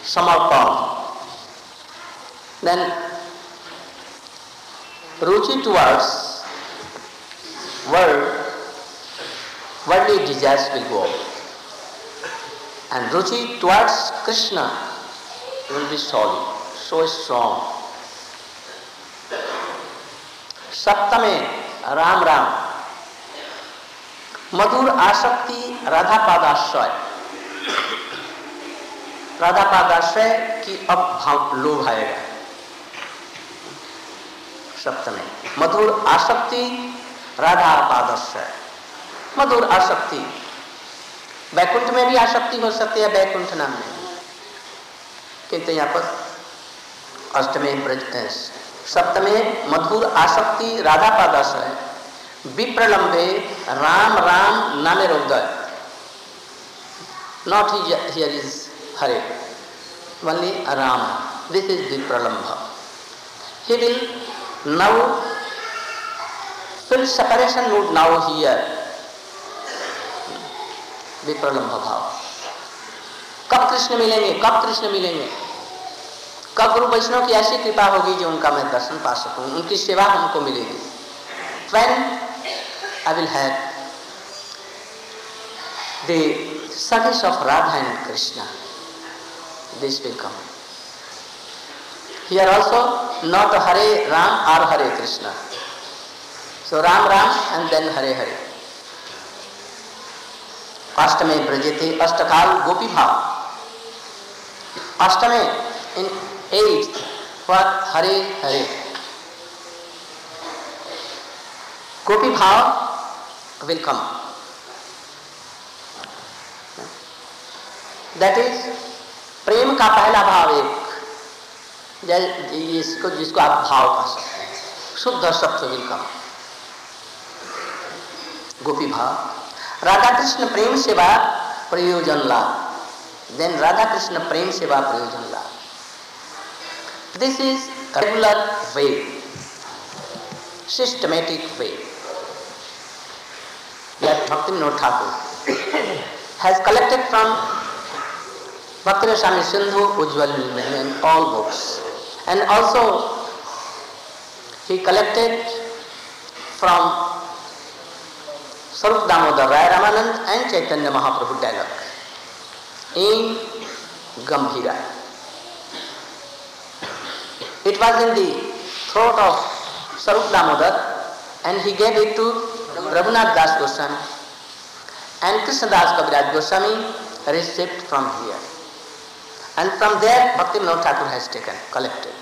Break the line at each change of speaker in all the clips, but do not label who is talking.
samarpan. Then ruchi towards worldly desires will go away. And ruchi towards Krishna will be solid, so strong. सप्तमे राम राम, मधुर आसक्ति राधा पादाश्रय। राधा पादाश्रय की अब भाव लोभ आएगा। सप्तमे मधुर आसक्ति राधा पादाश्रय। मधुर आसक्ति, वैकुंठ में भी आसक्ति हो सकती है, वैकुंठ नाम में, किंतु यहाँ पर अष्टमे सप्तमे मधुर आसक्ति राधा पादाश्रय, विप्रलंबे राम राम नामे रोदय। Not here is Hare, only Rama. This is Vipralambha. He will now feel separation mood now here. विप्रलंभ भाव। कब कृष्ण मिलेंगे, कब कृष्ण मिलेंगे, कब गुरु वैष्णव की ऐसी कृपा होगी जो उनका मैं दर्शन पा सकूं, उनकी सेवा हमको मिलेगी। When I will have the service of Radha and Krishna, this will come. Here also not Hare Ram or Hare Krishna. So Ram Ram and then Hare Hare. अष्टमे ब्रजते अष्टकाल गोपी भाव। अष्टमे in 8th for Hare Hare. गोपी भाव will come. That is प्रेम का पहला भाव एक, जिसको आप भाव कह सकते हैं, शुद्ध सत्व will come. गोपी भाव। राधा कृष्ण प्रेम सेवा प्रयोजन लाभ। Then Radha Krishna प्रेम सेवा प्रयोजन लाभ. This is a regular way, systematic way that Bhaktivinoda Thakur has collected from Bhakti Rasami Sindhu, Ujjwal and all books, and also he collected from Sarup Damodar Rai Ramanand and Chaitanya Mahaprabhu dialogue in Gambhira. It was in the throat of Sarup Damodar and he gave it to Raghunath Das Goswami, and Krishna Das Kaviraj Goswami received from here, and from there Bhaktivinoda Thakur has taken, collected.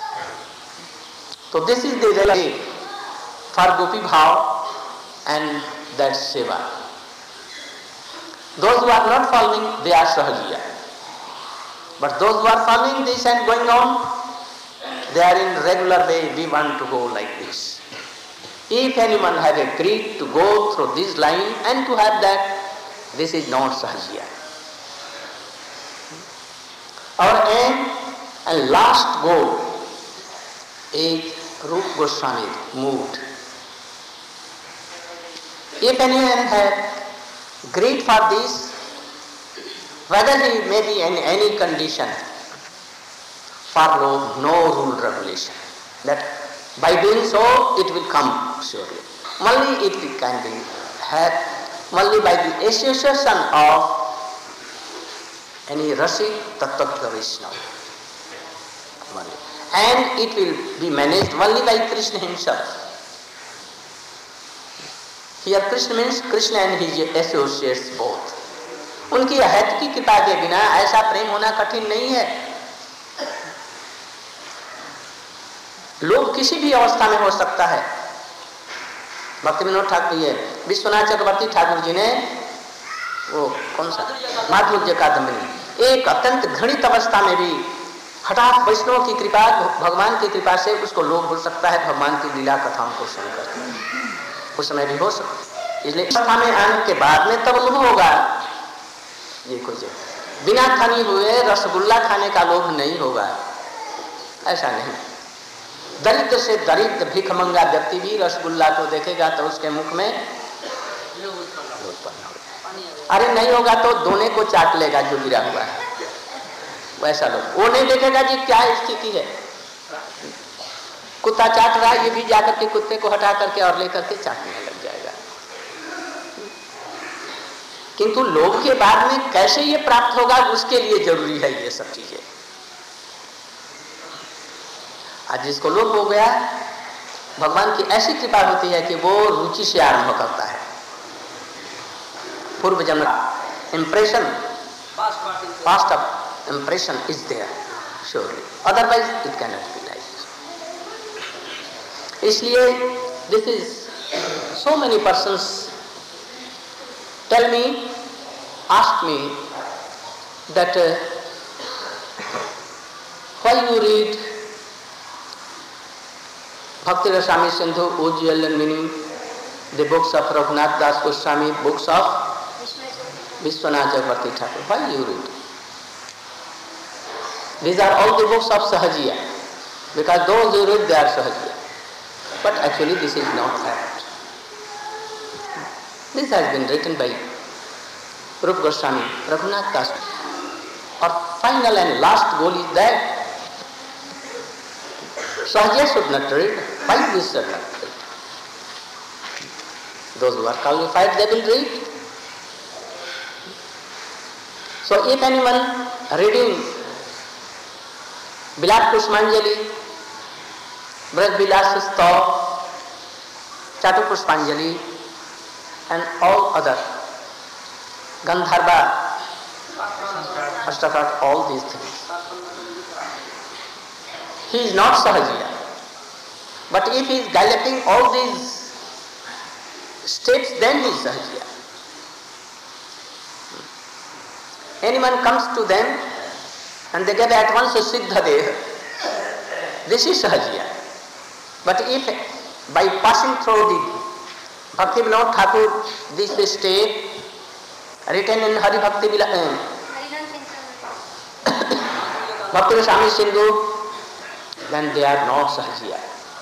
So this is the relay for Gopi Bhav and that seva. Those who are not following, they are sahajiya. But those who are following this and going on, they are in regular way. We want to go like this. If anyone have agreed to go through this line and to have that, this is not sahajiya. Our aim and last goal is Rupa Goswami mood. If anyone had agreed for this, whether he may be in any condition, follow no rule regulation. That by doing so, it will come surely. Only it can be had only by the association of any Rasi Tattva Vaishnava. And it will be managed only by Krishna himself. Here Krishna means Krishna and his associates both. उनकी अहत की कृपा के बिना ऐसा प्रेम होना कठिन नहीं है। लोभ किसी भी अवस्था में हो सकता है। भक्तिविनोद ठाकुर ये विश्वनाथ चक्रवर्ती ठाकुर जी ने वो कौन सा माधुर्य कादम्बरी, एक अत्यंत घृणित अवस्था में भी हठात वैष्णव की कृपा, भगवान की कृपा से उसको लोभ हो सकता है भगवान की लीला कथाओं को सुनकर। उस समय भी हो सकता, इसलिए अवस्था में आने के बाद में तब लोभ होगा। ये कुछ बिना खानी हुए रसगुल्ला खाने का लोभ नहीं होगा, ऐसा नहीं। दरिद्र से दरिद्र भिखमंगा व्यक्ति भी रसगुल्ला को देखेगा तो उसके मुख में अरे नहीं होगा तो दोने को चाट लेगा जो गिरा हुआ है। वैसा लोग वो नहीं देखेगा जी क्या स्थिति है। कुत्ता चाट रहा है, ये भी जाकर के कुत्ते को हटा करके और लेकर के चाटने लग जाएगा। किंतु लोभ के बाद में कैसे ये प्राप्त होगा, उसके लिए जरूरी है ये सब चीजें। आज जिसको लोभ हो गया, भगवान की ऐसी कृपा होती है कि वो रुचि से आरंभ करता है। पूर्व जन्म impression, past of impression is there surely, otherwise it can not be like. इसलिए this is so many persons tell me, ask me that why you read Bhakti Rasami Sindhu, OGL and meaning, the books of Raghunath Das Goswami, books of Vishwanath Chakravarti Thakur. Why you read? These are all the books of Sahajiya, because those who read they are Sahajiya. But actually this is not fact. This has been written by Rupa Goswami, Raghunath Das. Our final and last goal is that Sahajiya should not read. Why we should not read? Those who are qualified, they will read. So if anyone reading Vilat Pushpanjali, Braj Vilas Stav, Chatu Pushpanjali and all other Gandharva, Ashtakar, all these things, he is not Sahajiya. But if he is galloping all these steps, then he is Sahajiya. Anyone comes to them and they get at once a Siddha Deha, this is Sahajiya. But if by passing through the Bhakti Vinod Thakur, this step written in Hari Bhakti Bhakti Rasami Sindhu, then they are not Sahajiya.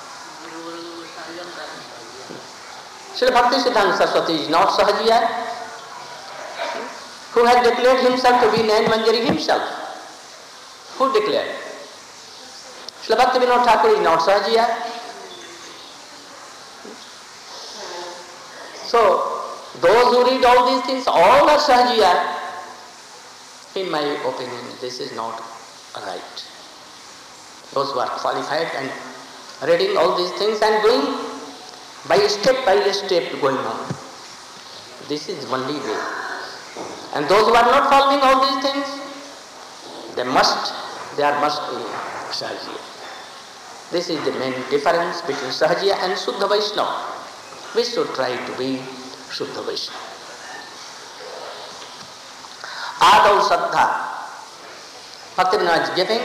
Srila Bhakti Siddhanta Saraswati is not Sahajiya, who has declared himself to be Nayan Manjari himself. Who declared? Srila Bhakti Vinod Thakur is not Sahajiya. So, those who read all these things, all are Sahajiya. In my opinion, this is not right. Those who are qualified and reading all these things and going by step going on, this is only way. And those who are not following all these things, they must be Sahajiya. This is the main difference between Sahajiya and Shuddha Vaishnava. We should try to be Shuddha Vaishnava. Adav Saddha, Bhaktivinoda is giving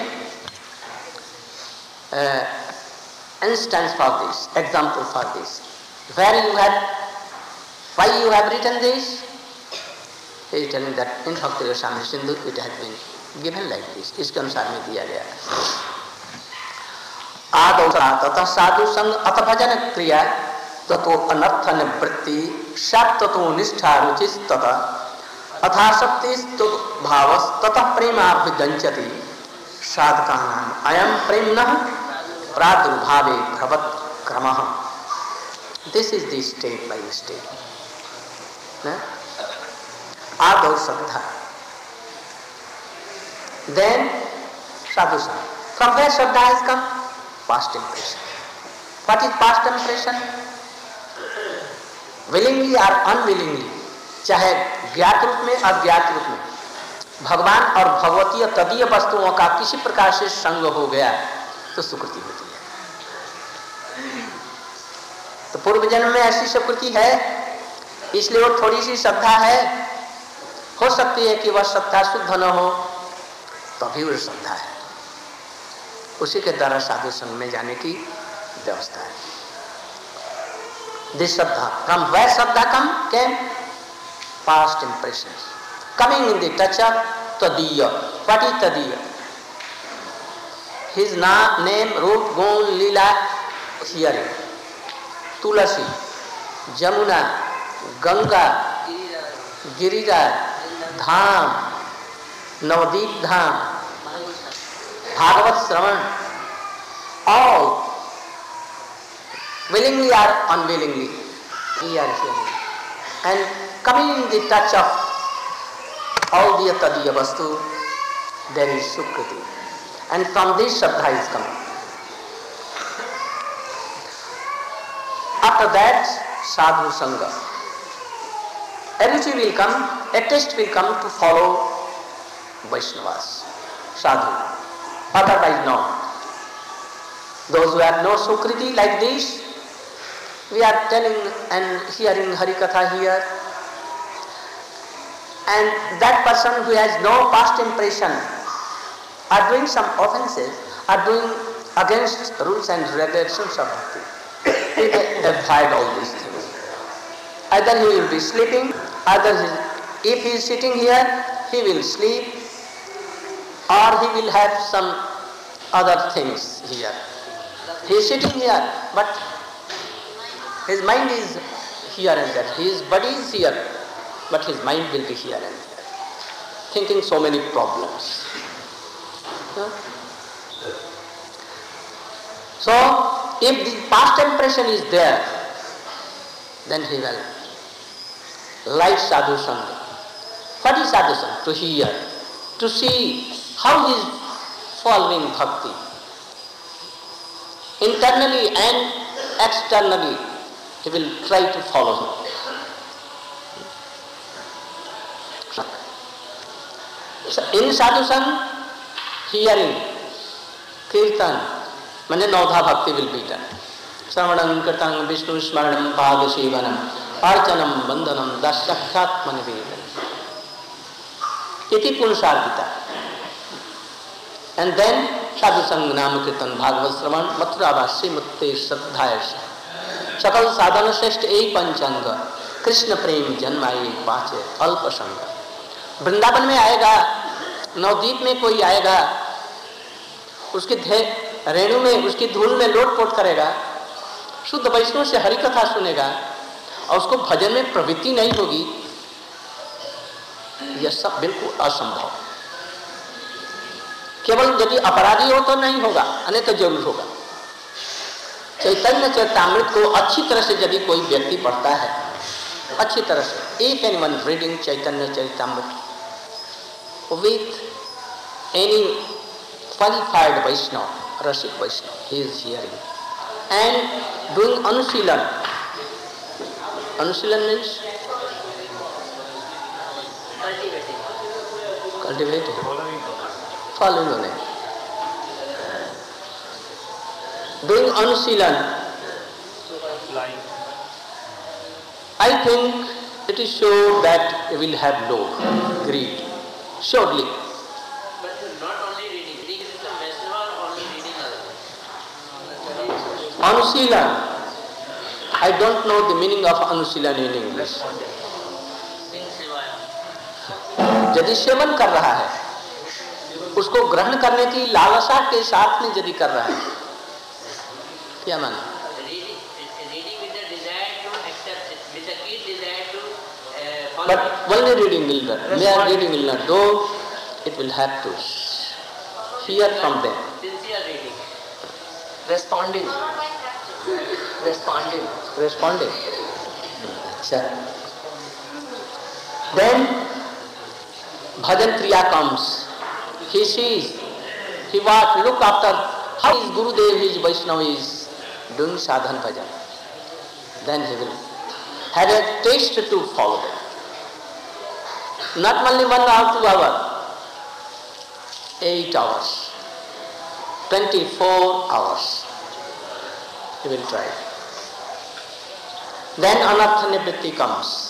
instance for this, example for this. Why you have written this? He is telling that in Bhakti Rasami Sindhu it has been given like this. इसके अनुसार में दिया गया है. आदौ ततः साधु संग अथ भजन क्रिया ततो अनर्थ निवृत्ति सात ततो निष्ठा रुचि ततः अथाशक्ति भावस ततः प्रेमाभिदंचति साधकानाम अयं प्रेम्णः प्रादुर्भावे भवत क्रमः. This is the step by step. Adav Saddha. Then Sadhu Sangha. From where Shraddha has come? Past impression. What is past impression? Willingly or unwillingly, चाहे ज्ञात रूप में अज्ञात रूप में, भगवान और भगवतीय तदीय वस्तुओं का किसी प्रकार से संग हो गया तो सुकृति होती है. तो पूर्व जन्म में ऐसी सुकृति है, इसलिए वो थोड़ी सी श्रद्धा है. हो सकती है कि वह श्रद्धा शुद्ध न हो, तभी वो श्रद्धा है. उसी के द्वारा साधु संघ में जाने की व्यवस्था है. दिस श्रद्धा फ्रॉम वेयर श्रद्धा come came? Past impressions coming in the touch of तदीय. व्हाट इज तदीय? हिज नेम, रूप, गुण, लीला, hearing. Tulsi, Jamuna, Ganga, Giriraj Dham, Navadvip Dham, Bhagavat Shravan, all willingly or unwillingly, we are hearing. And coming in the touch of all the Tadiya Vastu, there is Sukriti. And from this Shraddha is coming. After that, Sadhu Sangha. A ruchi will come, a taste will come to follow Vaishnavas, Sadhu. Otherwise no. Those who have no Sukriti like this, we are telling and hearing Harikatha here, and that person who has no past impression are doing some offences, are doing against rules and regulations of bhakti. He may avoid all these things. Either he will be sleeping, if he is sitting here, he will sleep, or he will have some other things here. He is sitting here, but his mind is here and there. His body is here, but his mind will be here and there, thinking so many problems. So, if the past impression is there, then he will like Sadhu Sangha. What is Sadhu Sangha? To hear, to see how he is following bhakti. Internally and externally, he will try to follow him. So in Sadhu Sangha, hearing, kirtan, mane Naudha bhakti will be done. Sravanam, Kirtanam, Vishnu Smaranam, Pada Sevanam, Archanam, Bandhanam, Dasyakhyatmani Vedanam. Iti Purushardita. And then Sadhu Sangha Nama Kirtan Bhagavad Shravan Mathurabhasya Mutte Shraddhayasya Sakal Sadhana Shreshth Ek Panchanga Krishna Prem Janmaye Pache Alpa Sangha. Vrindavan में आएगा, नवदीप में कोई आएगा, उसके रेणु में, उसकी धूल में लोटपोट करेगा, शुद्ध वैष्णव से हरि कथा सुनेगा और उसको भजन में प्रवृत्ति नहीं होगी, यह सब बिल्कुल असंभव। केवल यदि अपराधी हो तो नहीं होगा, अन्यथा जरूर होगा। चैतन्य चरितामृत को अच्छी तरह से यदि कोई व्यक्ति पढ़ता है, अच्छी तरह से, if anyone reading Chaitanya Charitamrita with any qualified Vaishnava, Rasik Vaishnava, he is hearing and doing Anusilan. Anusilan means cultivating, following on it. Doing Anusilan, I think it is sure that he will have love, greed, surely.
But not only reading, reading is the message or only reading others?
Anusilan, I don't know the meaning of Anusilan in English. यदि सेवन कर रहा है, उसको ग्रहण करने की लालसा के साथ में यदि कर रहा है, क्या माना? But only reading will not. Mere reading will not do. It will have to hear from them.
Sincere reading.
Responding. Sure. Then bhajan kriya comes. He sees, he watch, look after how his Gurudev, his Vaishnava is doing sadhan bhajan. Then he will have a taste to follow them. Not only 1 hour, 2 hours, 8 hours, 24 hours, he will try. Then anartha nivritti comes.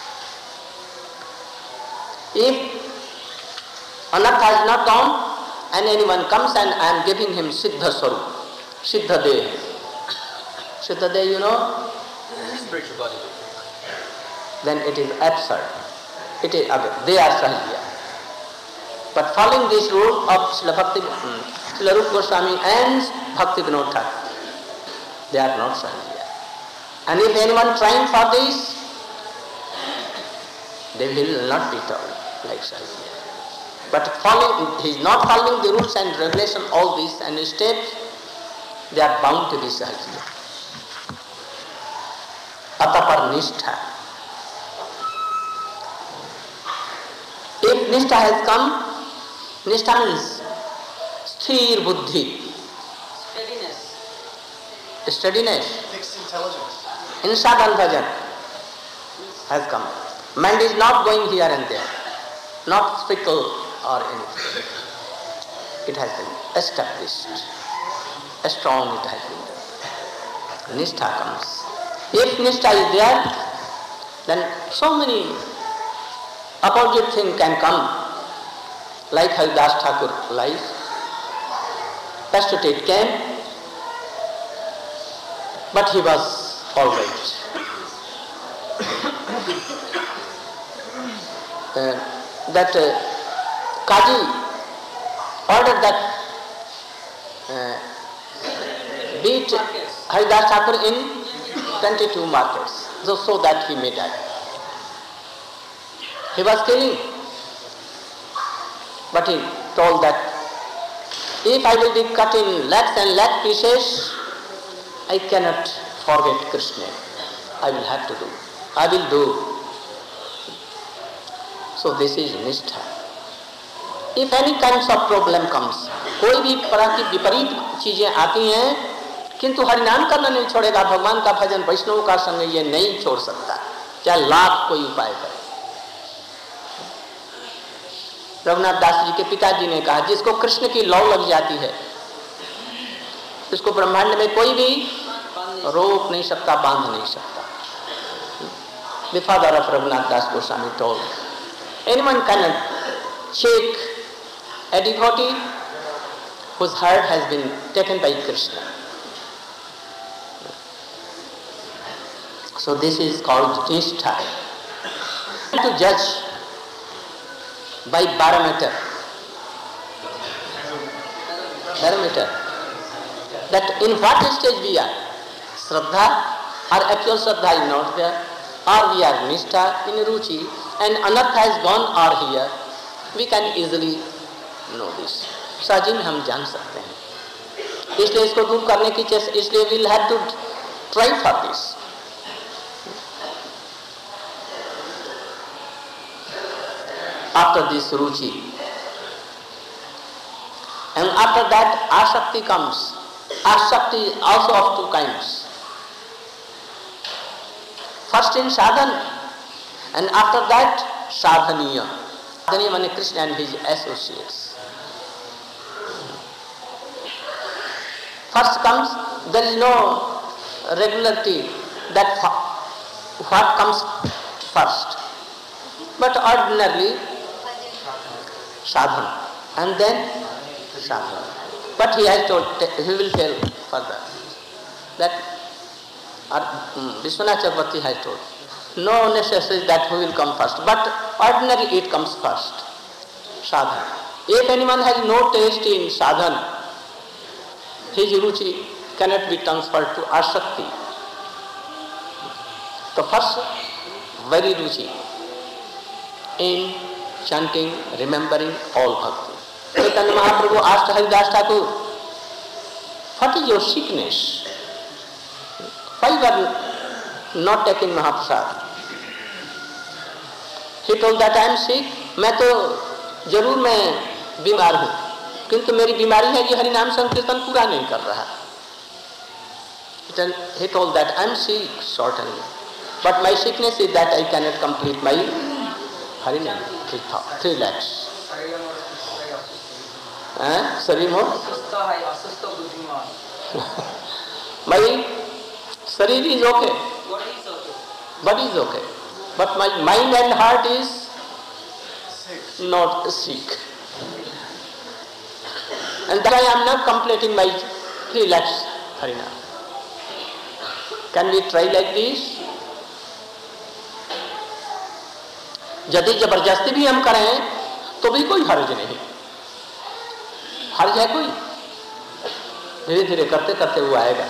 If anartha has not gone and anyone comes and I am giving him Siddha Swarup, Siddha Deha. Siddha Deha, you know?
Spiritual body.
Then it is absurd. It is again, they are Sahajiya. But following this rule of Srila Rupa Goswami and Bhakti Vinod Thakur, they are not Sahajiya. And if anyone trying for this, they will not be taught like Sahajiya. But he is not following the rules and regulation, all these and steps, they are bound to be Sahajya. Atapar Nishtha. If Nishtha has come, Nishtha means Sthir Buddhi. Steadiness.
Fixed intelligence.
In sadhan bhajan has come. Mind is not going here and there, not fickle or anything. It has been established. Strong it has been done. Nishtha comes. If Nishtha is there, then so many opposite things can come, like Haridas Thakur life. Pastorate came, but he was all right. Kaji ordered that beat Haridas Thakur in 22 markets, so that he may die. He was killing, but he told that if I will be cut in lakhs and lakh pieces, I cannot forget Krishna. I will have to do. I will do. So this is Nishtha. If any kinds of problem comes, कोई भी प्रकार की विपरीत चीजें आती हैं, किंतु हरिनाम करना नहीं छोड़ेगा, भगवान का भजन वैष्णव का संग ये नहीं छोड़ सकता, चाहे लाख कोई उपाय करे। रघुनाथ दास जी के पिताजी ने कहा, जिसको कृष्ण की लौ लग जाती है, उसको ब्रह्मांड में कोई भी रोक नहीं सकता, बांध नहीं सकता। The father of Raghunath Das Goswami told, anyone cannot shake a devotee whose heart has been taken by Krishna. So this is called Nishtha. To judge by barometer, that in what stage we are. Shraddha or actual Shraddha is not there, or we are Nishtha in Ruchi and Anartha has gone or here, we can easily know this. सहज में हम जान सकते हैं, इसलिए इसको दूर करने की चेष्टा, इसलिए we'll have to try for this. After this Ruchi, and after that Asakti comes. Asakti is also of two kinds. First in sadhan, and after that sadhaniya. Sadhaniya means Krishna and his associates. First comes, there is no regularity that what comes first, but ordinarily sadhan and then sadhana. But he has told, he will tell further that Vishwanath Chakravarti has told, no necessity that who will come first, but ordinarily it comes first, sadhana. If anyone has no taste in sadhana, his ruchi cannot be transferred to asakti. The first very ruchi in chanting, remembering all bhakti. Chaitanya Mahaprabhu asked Haridas Thakur, what is your sickness? Why you are not taking Mahaprasad? He told that I am sick. मैं तो जरूर मैं बीमार हूँ, किंतु मेरी बीमारी है कि हरिनाम संकीर्तन पूरा नहीं कर रहा. He told that I am sick certainly, but my sickness is that I cannot complete my हरिनाम 3 lakhs. शरीर में my शरीर is okay, body is okay, but my mind and heart is not sick, and that I am not completing my 3 lakhs harinam. Can we try like this? यदि जबरदस्ती भी हम करें तो भी कोई हर्ज नहीं, हर्ज है कोई? धीरे धीरे करते करते वो आएगा.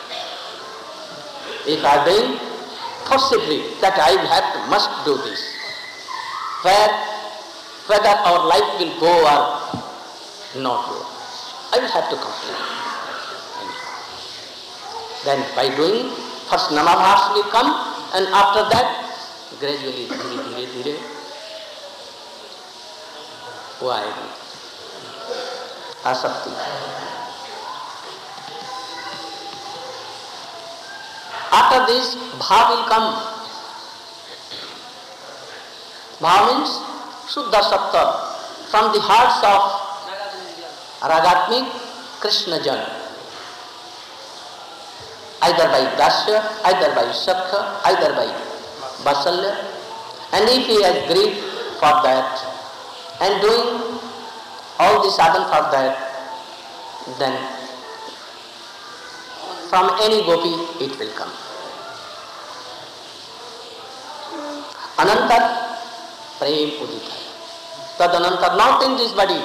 If I think forcibly that I have to must do this, where whether our life will go or not go. I will have to complete. Then by doing, first namabhas will come, and after that, gradually, dhire, वो आएगी आसक्ति. After this, bhav will come. Bhav means Shuddha Sattva, from the hearts of Ragatmik Krishna Jan, either by Dasya, either by Sakha, either by Vasalya, and if he has grief for that and doing all the sadhana for that, then from any gopi it will come. Anantar prem udita. Tad anantar, not in this body.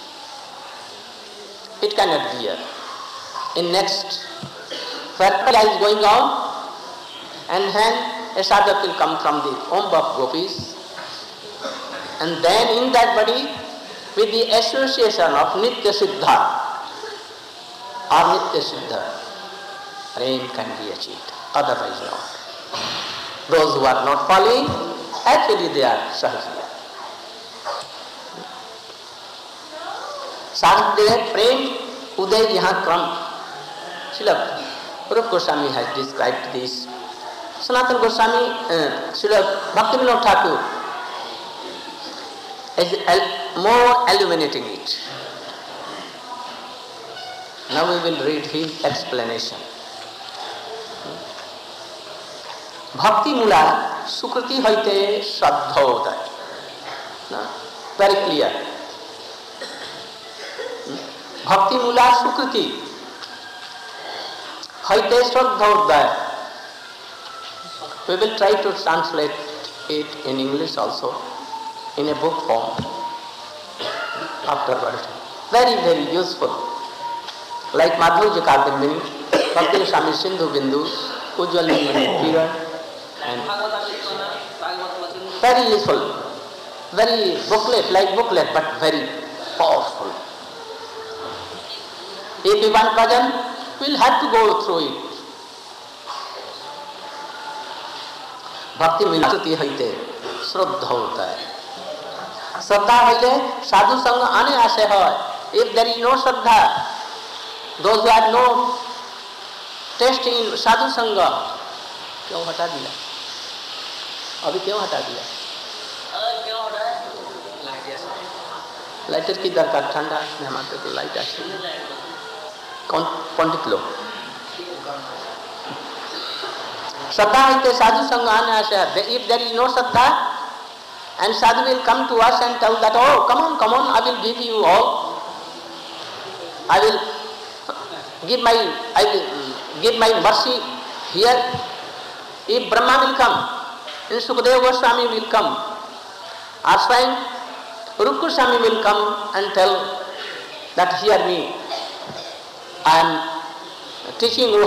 It cannot be here. In next, where is going on, and then a sadhak will come from the womb of gopis, and then in that body, with the association of Nitya Siddha or Nitya Siddha, prem can be achieved, otherwise not. Those who are not following, actually they are sahajya. Sadhya prem uday yahan kram. Srila Rupa Goswami has described this. Sanatana Goswami, Srila Bhaktivinoda Thakur is more illuminating it. Now we will read his explanation. Bhakti mula sukriti hoite shraddha udaya. Very clear. Bhakti mula sukriti hoite shraddha udaya. We will try to translate it in English also, in a book form, afterward. Very, very useful. Like Madhurya Kadambini, Bhakti Swami Sindhu Bindu, Ujjwal Kiran, and very useful. Very booklet, like booklet, but very powerful. If you want bhajan, we'll have to go through it. Bhakti milati hoite shraddha udaya. Shraddha hoile sadhu sangha ane ashe hoy. If there is no shraddha, those who have no taste in sadhu sangha, क्यों हटा दिया? अभी क्यों हटा दिया? Lighter की दरकार ठंडा में हमारे को लाइट आती है. कौन पंडित लोग? Shraddha hoite sadhu sangha ane ashe. If there is no shraddha, and sadhu will come to us and tell that, oh, come on, I will give you all. I will give my mercy here. If Brahma will come, and Sukadeva Goswami will come, or Swayam Rupa Goswami will come and tell that, hear me, I am teaching you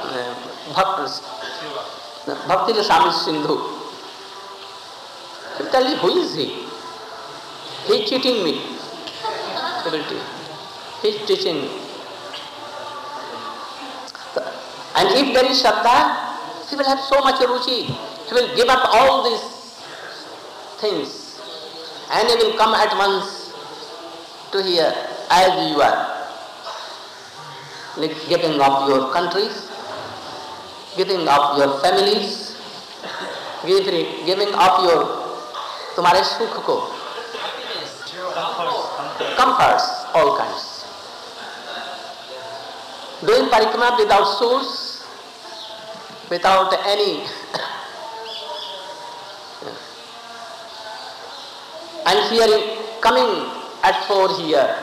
Bhakti Rasami Sindhu. He tell you, who is he? He is cheating me. He is teaching me. And if there is Shraddha, he will have so much ruchi. He will give up all these things, and he will come at once to here as you are. Like giving up your countries, giving up your families, giving up your तुम्हारे सुख को, comforts, all kinds. Doing parikrama without shoes, without any and hearing, coming at 4 here.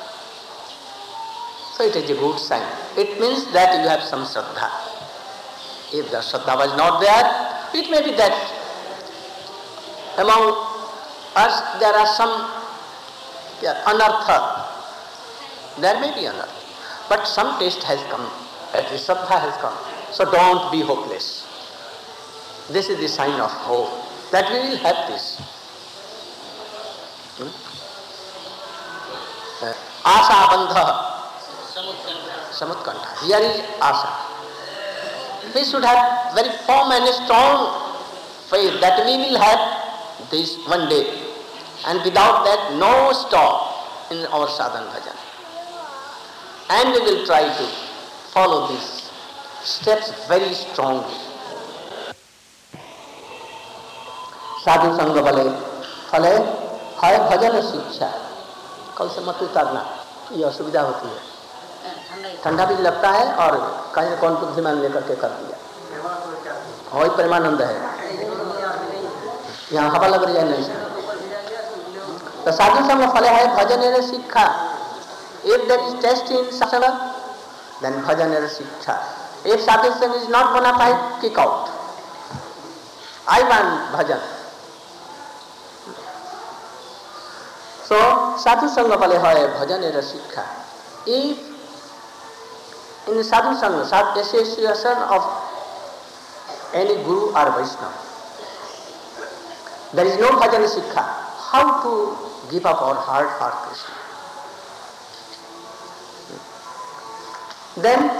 So it is a good sign. It means that you have some Shraddha. If the Shraddha was not there, it may be that among us there are some anartha. There may be anartha. But some taste has come, at least Shraddha has come. So don't be hopeless. This is the sign of hope, that we will have this. Asabandha, Samutkanta. Here is Asa. We should have very firm and strong faith that we will have this one day. And without that, no stop in our sadhana bhajan. And we will try to follow these steps very strongly. साधु संग बले फले है भजन शिक्षा. कल से मत उतारना, ये असुविधा होती है. ठंडा भी लगता है और कहीं कौन बुद्धिमान लेकर के कर दिया. वही प्रेमानंद है. यहाँ हवा लग रही है नहीं. तो साधु संग फले है भजन शिक्षा. If there is test in sasana, then bhajan is shiksha. If sadhu is not bona fide, kick out. I want bhajan. So sadhu sangha phale hoy bhajan is shiksha. If in sadhu sangha, association of any guru or Vaishnava, there is no bhajan shiksha, how to give up our heart for Krishna? Then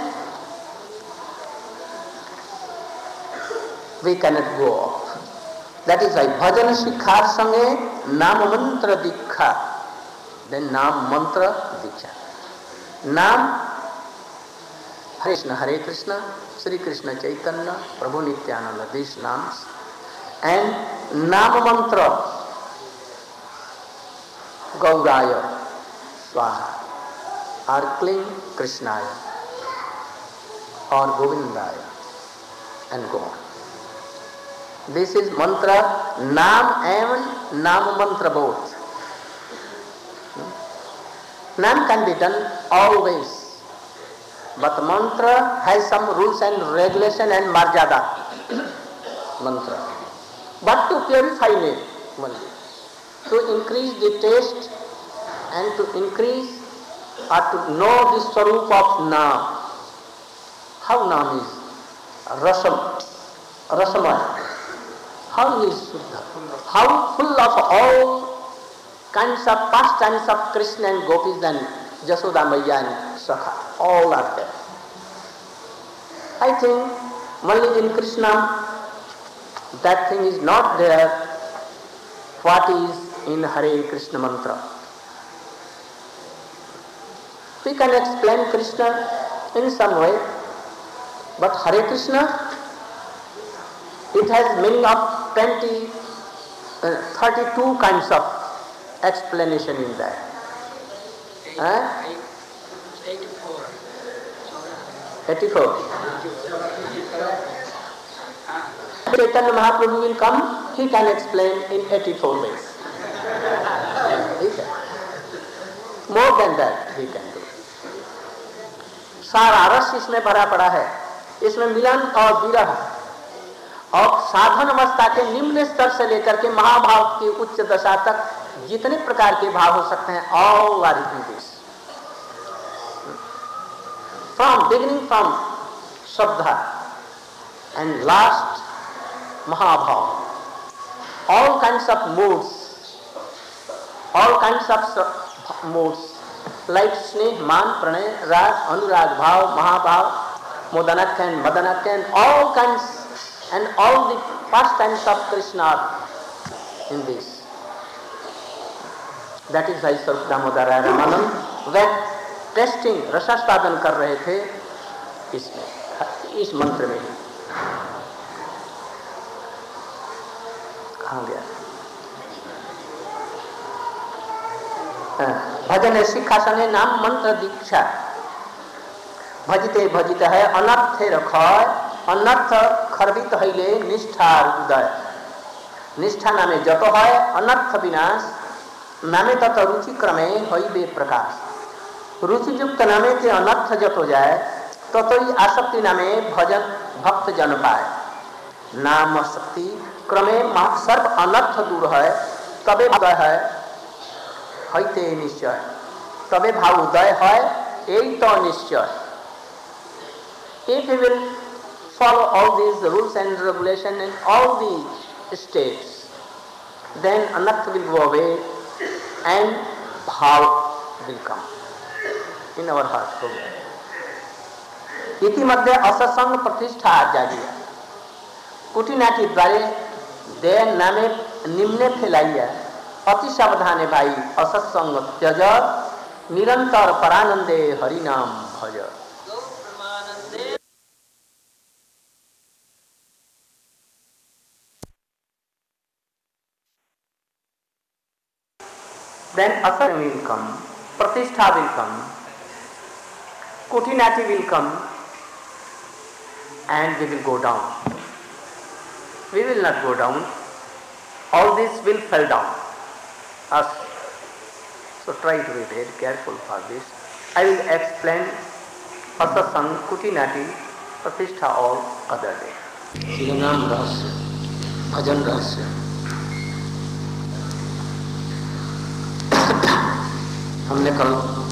we cannot go off. That is why bhajan shikhar sange nam mantra dikha. Then nam mantra diksha. Nam Hare Krishna, Sri Krishna Chaitanya, Prabhu Nityananda, these names. And nam mantra Gauraya Swaha, or cling Krishnaya or Govindaya, and go on. This is mantra, Nam and Nam mantra both. Nam can be done always, but mantra has some rules and regulation and marjada. Mantra. But to purify name only, to increase the taste and to increase or to know the swarup of Nam. How Nam is Rasamaya. How he is Suddha. How full of all kinds of pastimes of Krishna and Gopis and Jasoda Maya and Sakha. All are there. I think only in Krishna that thing is not there what is in Hare Krishna mantra. We can explain Krishna in some way, but Hare Krishna, it has meaning of 32 kinds of explanation in that. 84. Chaitanya Mahaprabhu will come, he can explain in 84 ways. More than that he can do. सारा रस इसमें भरा पड़ा है. इसमें मिलन और विरह और साधन अवस्था के निम्न स्तर से लेकर के महाभाव की उच्च दशा तक जितने प्रकार के भाव हो सकते हैं, all are in this. From beginning from Shraddha and last Mahabhav, all kinds of moods, like Sneh, Man, Pranay, Rag, Anurag, Bhav, Mahabhav, Modanakya and Madanakya, and all kinds and all the pastimes of Krishna are in this. That is why Swarup Damodar Ramanand when tasting रसास्वादन कर रहे थे इसमें, इस मंत्र में. कहाँ गया? भजन शिक्षा संगे नाम मंत्र दीक्षा. भजते भजित है अनर्थे रख अनर्थ खर्बित हईले निष्ठार उदय. निष्ठा नामे जत है अनर्थ विनाश नामे तत रुचि क्रमे हईबे प्रकाश. रुचियुक्त नामे ते अनर्थ जत हो जाए ततोई आसक्ति नामे भजन भक्त जन पाए. नाम शक्ति क्रमे सर्व अनर्थ दूर है तबे उदय है हईते निश्चय. तबे भाव उदय है यही तो निश्चय. If we will follow all these rules and regulations and all these states, then anartha will go away and bhav will come in our heart. इति मध्ये असत्संग प्रतिष्ठा जागिया कुटिनाटी द्वारे दे नामे निम्ने फैलाइया अति सावधाने भाई असत्संग त्यज निरंतर परानंदे हरि नाम भज. Then asat will come, pratishtha will come, kutinati will come, and we will go down. We will not go down. All this will fall down. Us. So try to be very careful for this. I will explain asasang, kutinati, pratishtha all other day. Shri Naam Rahasya, Bhajan Rahasya. हमने कल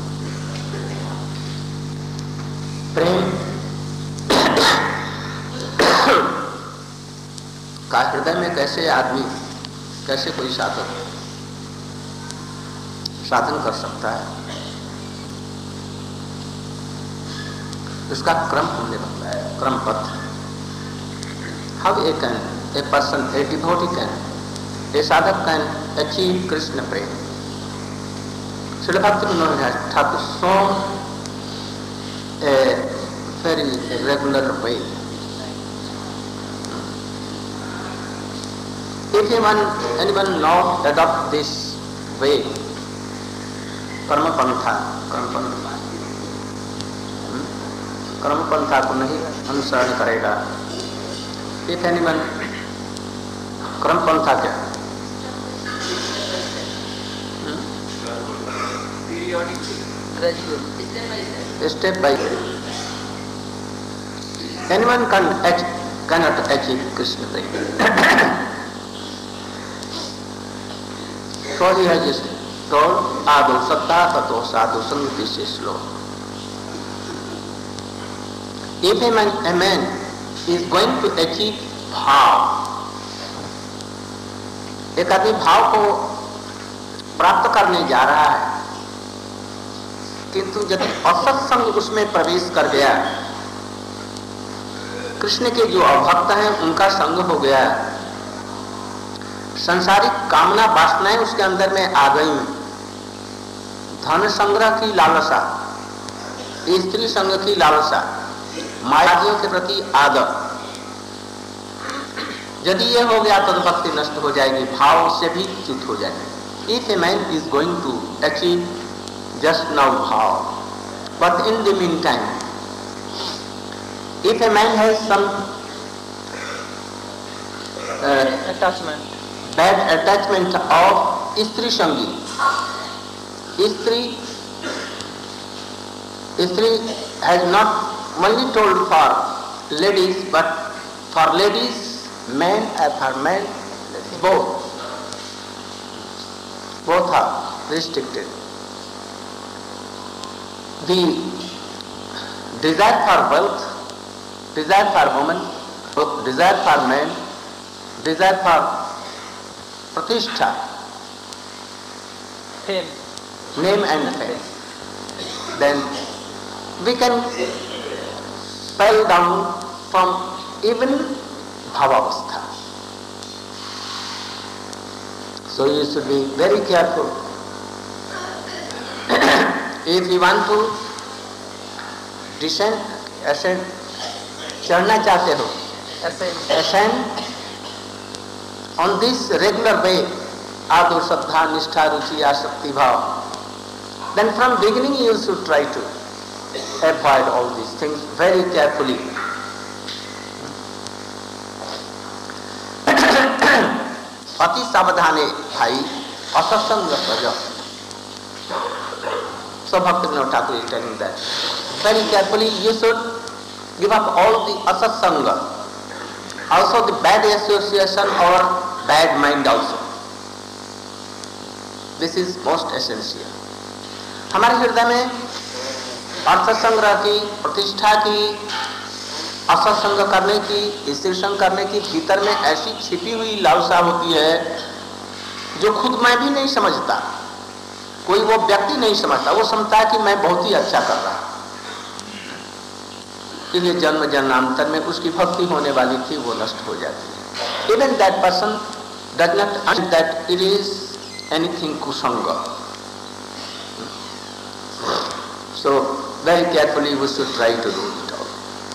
प्रेम का हृदय में कैसे आदमी कैसे कोई साधन कर सकता है, इसका क्रम हमने बताया. क्रम पथ. How a person, a devotee can, a साधक कैन अचीव कृष्ण प्रेम. Srila Bhaktivinoda Thakur shown a very regular way. If anyone now adopt this way, कर्म पंथा को नहीं अनुसरण करेगा. If anyone कर्म पंथा क्या step by step. Anyone cannot achieve Krishna prema. So he has told Adu Satta Tato Sadhu Sangati se slow. If a man is going to achieve bhav, एक आदमी भाव को प्राप्त करने जा रहा है, किंतु यदि असत्संग उसमें प्रवेश कर गया, कृष्ण के जो अभक्त हैं उनका संग हो गया, संसारिक कामना वासनाएं उसके अंदर में आ गई, धन संग्रह की लालसा, स्त्री संग की लालसा, मायावियों के प्रति आदर, यदि ये हो गया तो भक्ति नष्ट हो जाएगी, भाव से भी च्युत हो जाएगी. If a man is going to achieve just now bhav, but in the meantime, if a man has some bad attachment of istri sangi, istri has not only told for ladies, but for ladies, men and for men, both are restricted. The desire for wealth, desire for woman, desire for man, desire for pratishtha, fame, name and fame, then we can fell down from even bhavavastha. So you should be very careful. If you want to ascend, चढ़ना चाहते हो, ascend on this regular way, आदर श्रद्धा निष्ठा रुचि आसक्ति भाव, then from beginning you should try to avoid all these things very carefully. अति सावधाने भाई असत्संग त्यज. So Bhaktivinoda Thakur is telling that very carefully you should give up all the asatsanga, also the bad association or bad mind also. This is most essential. हमारे हृदय में अर्थ संग्रह की, प्रतिष्ठा की, असत्संग करने की, स्त्री संग करने की भीतर में ऐसी छिपी हुई लालसा होती है जो खुद मैं भी नहीं समझता. कोई वो व्यक्ति नहीं समझता, वो समझता है कि मैं बहुत ही अच्छा कर रहा हूं, इसलिए जन्म जन्मांतर में उसकी भक्ति होने वाली थी वो नष्ट हो जाती है। Even that person does not understand that it is anything कुसंग। So very carefully we should try to do it all.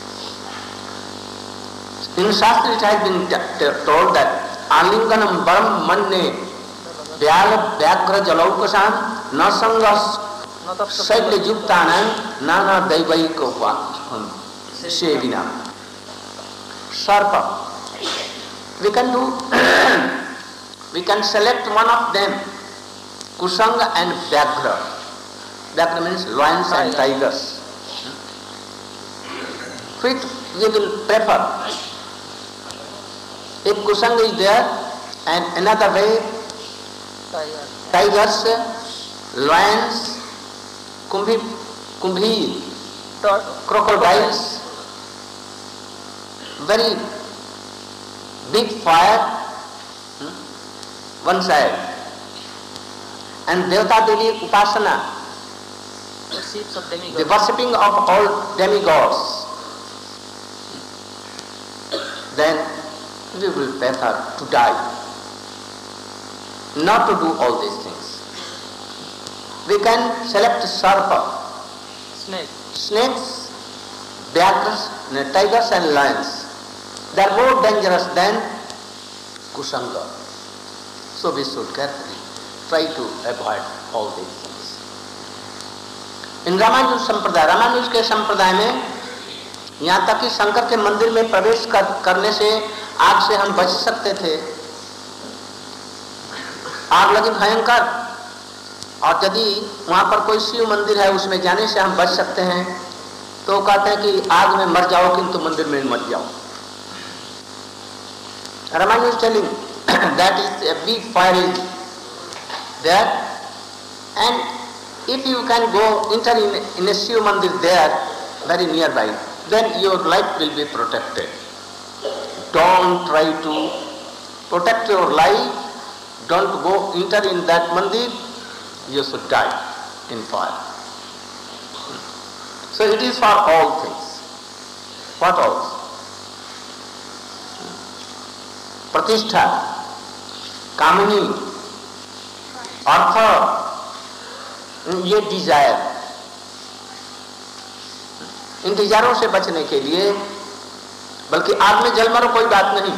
In Shastra it has been told that Alinganam Baram Manne Vyala Vyagra Jalaukasam Na Sangas Saidya Juptanam Nana Daivaiko Sevinam. Sarpa. We can do, we can select one of them, Kusanga and Vyagra. Vyagra means lions and tigers. Which we will prefer. If Kusanga is there and another way, tigers, lions, kumbhi, crocodiles, very big fire, one side, and Devata Devi Upasana, the worshipping of all demigods, then we will prefer to die, not to do all these things. We can select sarpa, snakes, vyagras, tigers and lions. They are more dangerous than kusanga. So we should carefully try to avoid all these things. In Ramanuja के संप्रदाय में यहाँ तक कि शंकर के मंदिर में प्रवेश करने से आग से हम बच सकते थे। आग लगी भयंकर, और यदि वहाँ पर कोई शिव मंदिर है उसमें जाने से हम बच सकते हैं, तो कहते हैं कि आग में मर जाओ किंतु मंदिर में मत जाओ। Ramanuja is telling that is a big fire is there, and if you can go enter in a Shiv mandir there very nearby, then your life will be protected. Don't try to protect your life, don't go enter in that mandir, you should die in fire. So it is for all things. What else? प्रतिष्ठा, कामनी, अर्थ, ये Dzire, इन डिजायरों से बचने के लिए, बल्कि आग में जल मरो कोई बात नहीं,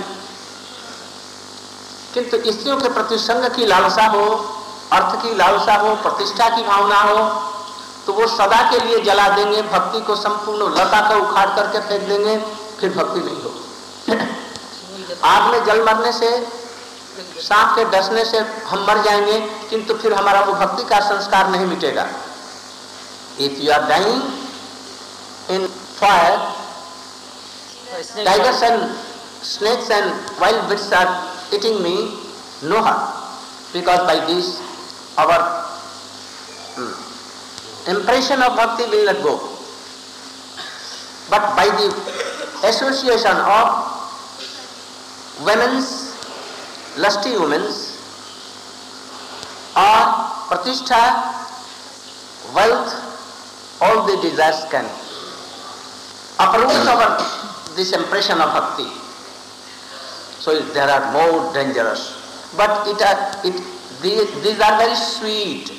किंतु स्त्रियों के प्रति संग की लालसा हो, अर्थ की लालसा हो, प्रतिष्ठा की भावना हो, तो वो सदा के लिए जला देंगे, भक्ति को संपूर्ण लता को उखाड़ करके फेंक देंगे, फिर भक्ति नहीं हो। आग में जल मरने से, सांप के डसने से हम मर जाएंगे, किंतु फिर हमारा वो भक्ति का संस्कार नहीं मिटेगा। If you are dying in fire, tigers and snakes and wild beasts are eating me, no harm, because by this our impression of bhakti will not go. But by the association of women's, lusty women's, or pratishtha, wealth, all the desires can uproot our this impression of bhakti. So they are more dangerous. But these are very sweet.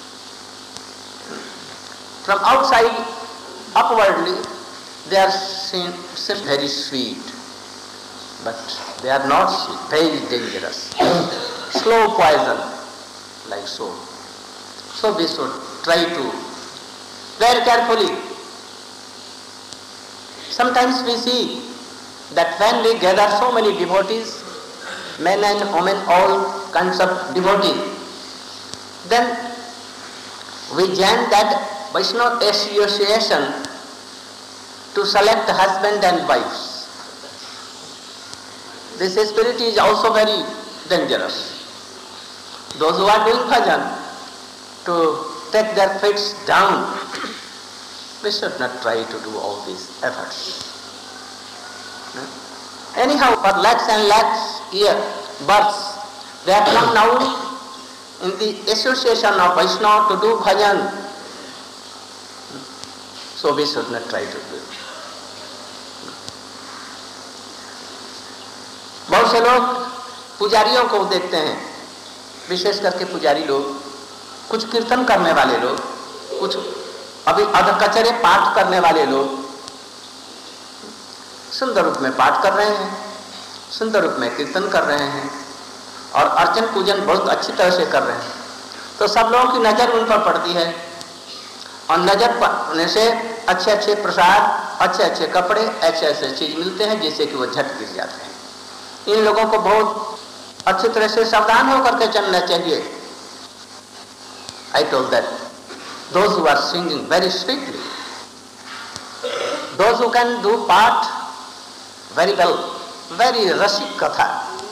From outside, upwardly, they are seen very sweet. But they are not sweet, very dangerous. Slow poison, like so. So we should try to very carefully. Sometimes we see that when we gather so many devotees, men and women, all kinds of devotees, then we join that Vaishnava association to select husband and wives. This spirit is also very dangerous. Those who are doing bhajan, to take their feet down, we should not try to do all these efforts. Anyhow, for lakhs and lakhs years, births, they have come now in the association of Vaishnava to do bhajan. So we should not try to do it. बहुत से लोग पुजारियों को देखते हैं, विशेष करके पुजारी लोग, कुछ कीर्तन करने वाले लोग, कुछ अभी अधकचरे पाठ करने वाले लोग सुंदर रूप में पाठ कर रहे हैं, सुंदर रूप में कीर्तन कर रहे हैं और अर्चन पूजन बहुत अच्छी तरह से कर रहे हैं, तो सब लोगों की नज़र उन पर पड़ती है और नज़र पड़ने से अच्छे अच्छे प्रसाद, अच्छे अच्छे कपड़े, ऐसे ऐसे चीज़ मिलते हैं जिससे कि वो झट गिर जाते हैं। इन लोगों को बहुत अच्छी तरह से सावधान होकर के चलना चाहिए। I told that those who are singing very sweetly, those who can do part very well, very rasik katha,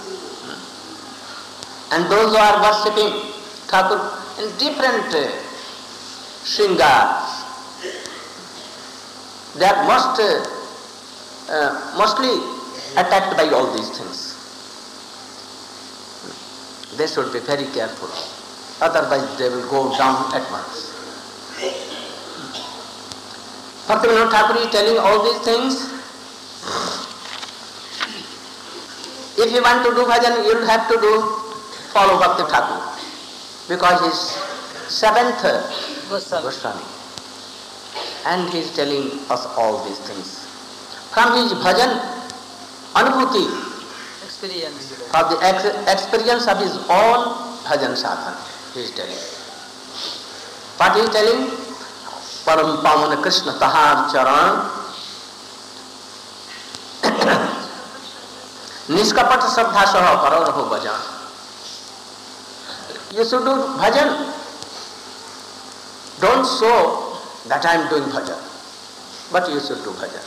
and those who are worshipping Thakur in different shringars, they are mostly attacked by all these things. They should be very careful, otherwise they will go down at once. Bhaktivinoda Thakur is telling all these things. If you want to do bhajan, you will have to follow Bhakti Thakur, because he is 7th Goswami, and he is telling us all these things. From his bhajan anubhuti, of the experience of his own bhajan sadhana, he is telling. What he is telling? Param Pavan Krishna Tahar Charan Niskapat Sabdha Saha Pararaho Bhajan. You should do bhajan. Don't show that I am doing bhajan, but you should do bhajan.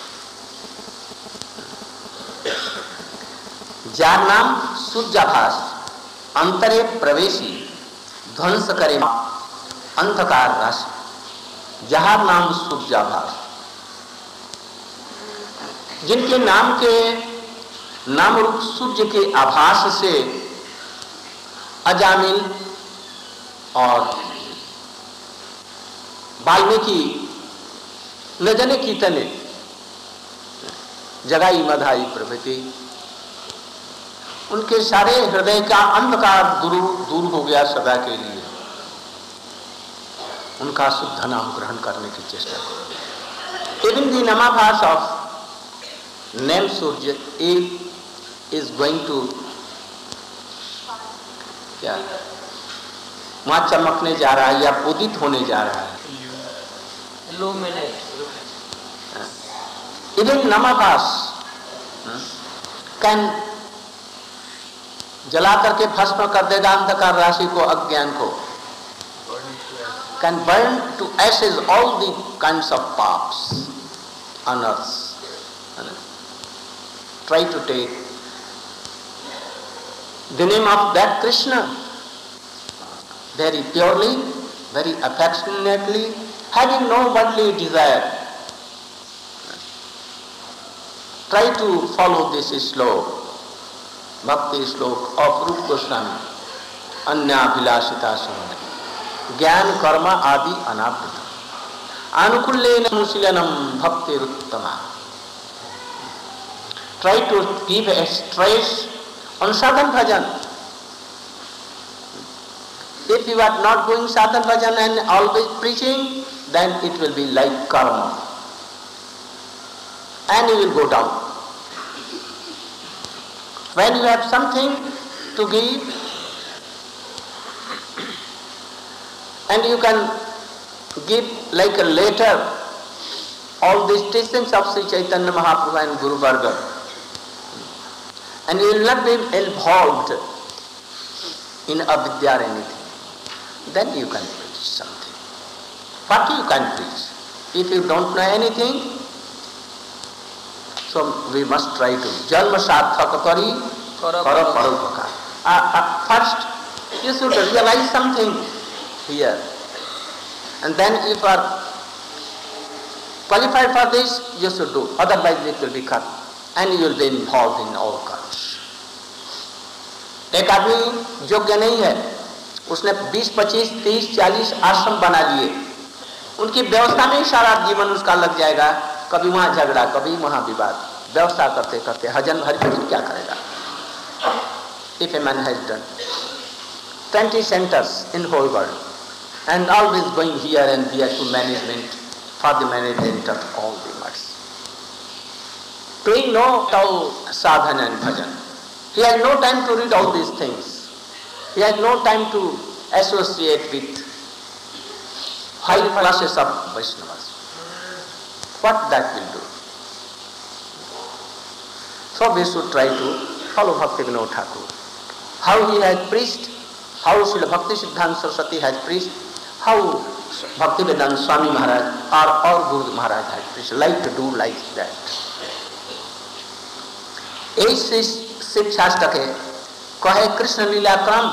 जार नाम सूर्याभास अंतरे प्रवेशी ध्वंस करे अंधकार राशि। जहार नाम सूर्याभास, जिनके नाम के नाम रूप सूर्य के आभास से अजामिल और वाल्मीकि न जाने कीर्तने जगाई मधाई प्रभृति, उनके सारे हृदय का अंधकार दूर हो गया सदा के लिए। उनका शुद्ध नाम ग्रहण करने की चेष्टा करो। Even the namaभास of name Surya is going to क्या वहाँ चमकने जा रहा है या उदित होने जा रहा है। Even namaभास can जला करके भस्म कर देगा अंधकार राशि को, अज्ञान को। Can burn to ashes all the kinds of paps on earth. Try to take the name of that Krishna very purely, very affectionately, having no worldly desire. Try to follow this slope, Bhakti श्लोक of Rupa Goswami, अन्याभिलाषिता सुमन ज्ञान कर्म आदि अनावृत अनुकूलेन अनुशीलनम भक्ति रुत्तमा. Try to give a stress on sadhan bhajan. If you are not doing sadhan bhajan and always preaching, then it will be like karma, and you will go down. When you have something to give, and you can give like a letter all these teachings of Sri Chaitanya Mahaprabhu and Guru Varga, and you will not be involved in avidya or anything, then you can preach something. What you can preach? If you don't know anything, so we must try to jalma sadhaka kari kara parupakar. First you should realize something here, and then if you are qualified for this, you should do, otherwise it will be cut and you will be involved in all kinds. एक आदमी योग्य नहीं है उसने 20, 25, 30, 40 आश्रम बना लिए। उनकी व्यवस्था में ही सारा जीवन उसका लग जाएगा। कभी वहां झगड़ा, कभी वहां विवाद, व्यवस्था करते करते हरि भजन क्या करेगा? If a man has done 20 centers in whole world and always going here and there to management for the management of all the matters, doing no sadhana and bhajan, he has no time to read all these things. He has no time to associate with high classes of Vaishnavas. What that will do? So we should try to follow Bhaktivinoda Thakur. How he has preached, how Srila Bhakti Siddhanta Saraswati has preached, how Bhaktivedanta Swami Maharaj or all Guru Maharaj has preached, like to do like that. এই शिक्षाष्टके कहे कृष्ण लीला क्रम।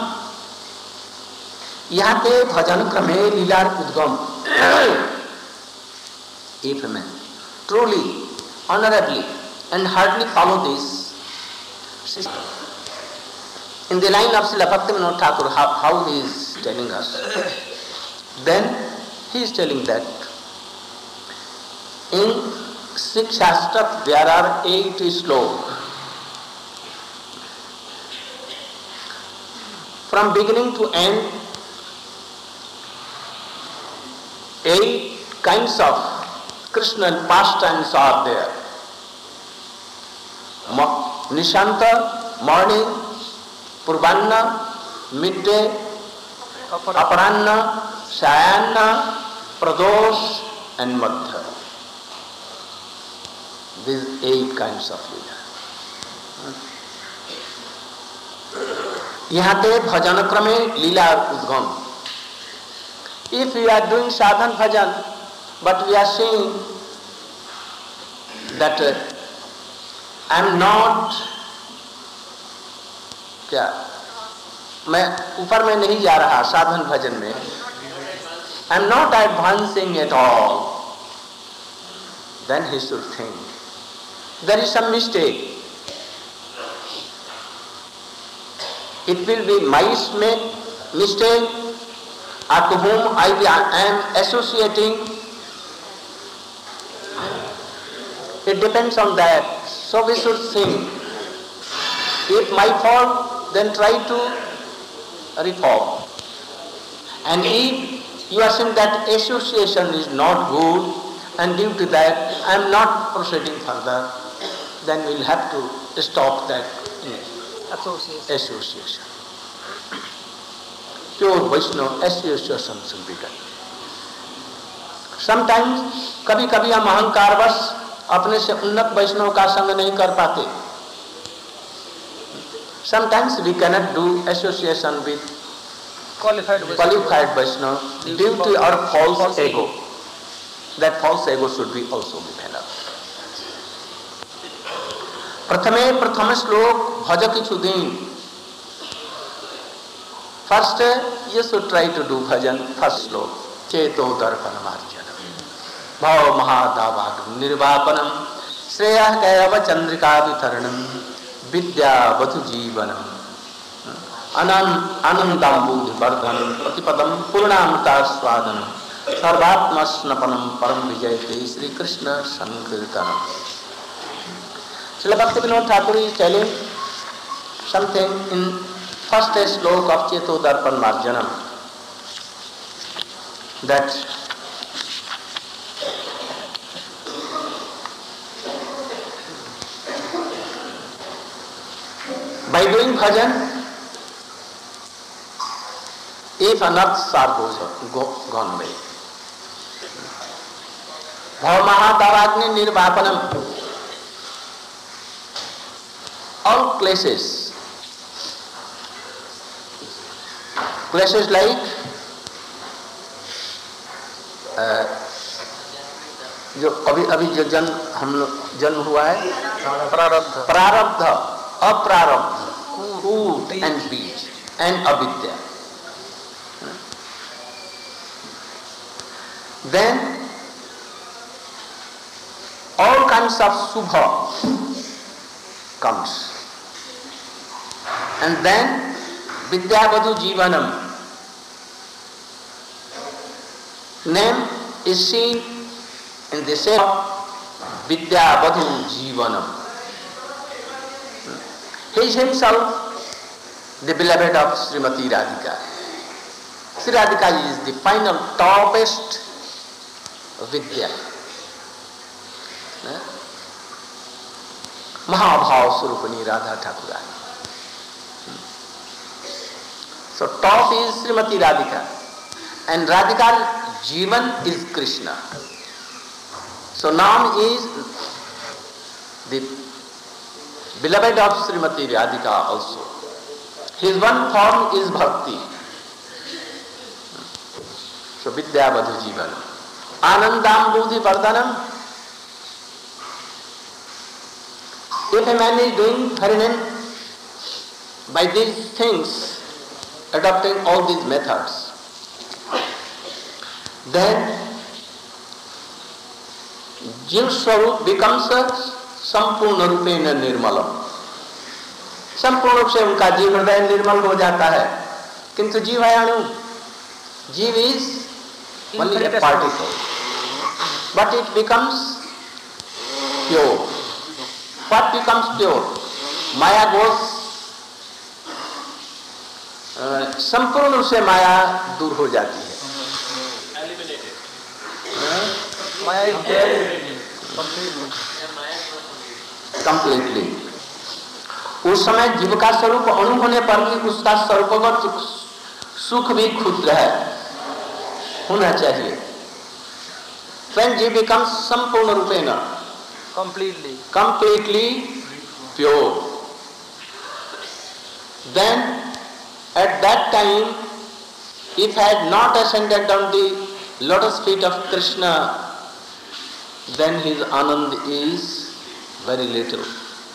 यहाँ पे भजन क्रमे लीलार उद्गम। If a man truly, honorably and hardly follow this system, in the line of Srila Bhaktivinoda Thakur, how he is telling us, then he is telling that in Sikshastak there are 8 slokas. From beginning to end, 8 kinds of Krishna pastimes are there. Nishanta, morning, Purvanna, midday, Aparanna, Sayanna, Pradosh and Madhya. These 8 kinds of Leela. यहाँ पे भजन क्रमे लीला उद्गम. If we are doing sadhan bhajan, but we are saying that I am not, क्या मैं ऊपर में नहीं जा रहा साधन भजन में, I am not advancing at all, then he should think there is some mistake. It will be my mistake, or to whom I am associating. It depends on that. So we should think, if my fault, then try to reform. And if you are saying that association is not good, and due to that I am not proceeding further, then we will have to stop that association. Pure Vaishnava association should be done. Sometimes, कभी-कभी हम अहंकारवश अपने से उन्नत वैष्णव का संग नहीं कर पाते. Sometimes we cannot do association with qualified Vaishnava due to our false ego. That false ego should be also developed. प्रथम श्लोक भज किछु दिन. First, you should try to do bhajan. First slok, cheto darpanam arjanam, bhav mahadavag nirvapanam, shreyah kayava chandrika vitharanam, vidya vathu jivanam, anandam buddhi vardhanam, patipadam purnamrita swadanam, sarvatma snapanam param vijayate Sri Krishna sankirtanam. Srila Bhaktivinoda Thakur is telling something in first slok of Cheto Darpan Marjanam, that by doing bhajan, if anarthas are gone away, bhav mahadavagni nirvapanam, all classes like जो अभी जो जन्म हुआ है, प्रारब्ध, अप्रारब्ध, root and beach and avidya. Then all kinds of subha comes, and then vidyavadhu jivanam, name is seen in the shape of Vidyavadhu Jivanam. He is himself the beloved of Srimati Radhika. Sri Radhika is the final topest Vidya. Mahabhav Surupani Radha Thakurani. So top is Srimati Radhika and Radhika Jivan is Krishna. So Nam is the beloved of Srimati Radhika also. His one form is Bhakti. So Vidyavadhu Jivan. Anandam Buddhi Vardhanam. If a man is doing Harinam by these things, adopting all these methods, then Jiv Swarup becomes संपूर्ण रूपेण निर्मलम. संपूर्ण रूप से उनका जीव हृदय निर्मल हो जाता है. किंतु जीव है अणु. जीव is only a particle, but it becomes pure. What becomes pure? Maya goes. संपूर्ण रूप से माया दूर हो जाती है. माया is there completely. उस समय जीव का स्वरूप अणु होने पर भी उसका स्वरूपगत सुख भी क्षुद्र है, होना चाहिए. When जीव becomes संपूर्ण रूपेण, completely pure, then at that time, if had not ascended on the lotus feet of Krishna, then his anand is very little.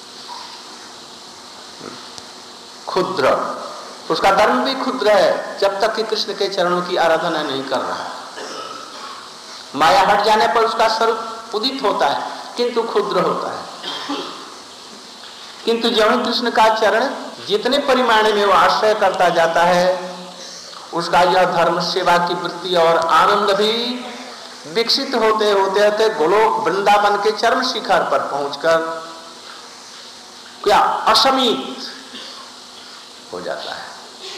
क्षुद्र. उसका धर्म भी क्षुद्र है जब तक कि कृष्ण के चरणों की आराधना नहीं कर रहा. माया हट जाने पर उसका स्वरूप उदित होता है, किंतु क्षुद्र होता है. किंतु जब कृष्ण का चरण जितने परिमाण में वो आश्रय करता जाता है, उसका यह धर्म सेवा की वृत्ति और आनंद भी विकसित होते होते होते गोलोक वृंदावन के चरम शिखर पर पहुंचकर क्या असीमित हो जाता है.